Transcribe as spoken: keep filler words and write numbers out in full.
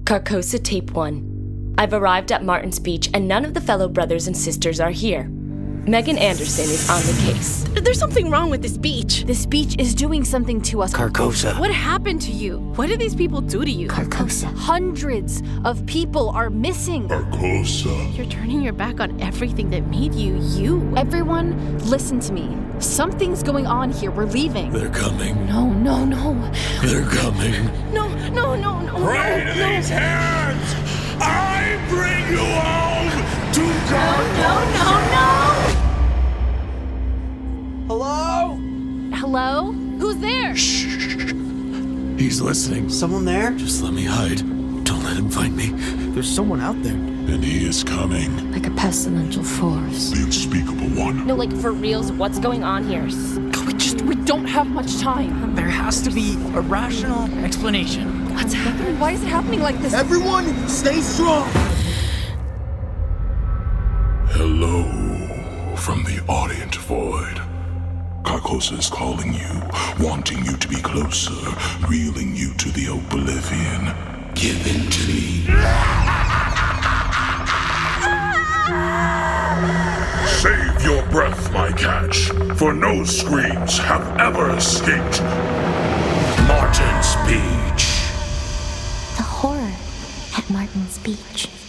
Carcosa Tape one. I've arrived at Martin's Beach and none of the fellow brothers and sisters are here. Megan Anderson is on the case. There's something wrong with this beach. This beach is doing something to us. Carcosa. What happened to you? What did these people do to you? Carcosa. Hundreds of people are missing. Carcosa. You're turning your back on everything that made you you. Everyone, listen to me. Something's going on here. We're leaving. They're coming. No, no, no. They're coming. No, no, no, no, Right no, in no. these hands! I bring you home to Carcosa! No, no, no! Hello? Hello? Who's there? Shh. He's listening. Someone there? Just let me hide. Don't let him find me. There's someone out there. And he is coming. Like a pestilential force. The unspeakable one. No, like for reals, what's going on here? We just, we don't have much time. There has to be a rational explanation. What's happening? Why is it happening like this? Everyone, stay strong! Hello from the Audient Void. Carcosa is calling you, wanting you to be closer, reeling you to the oblivion. Give in to me. Save your breath, my catch, for no screams have ever escaped Martin's Beach. The horror at Martin's Beach.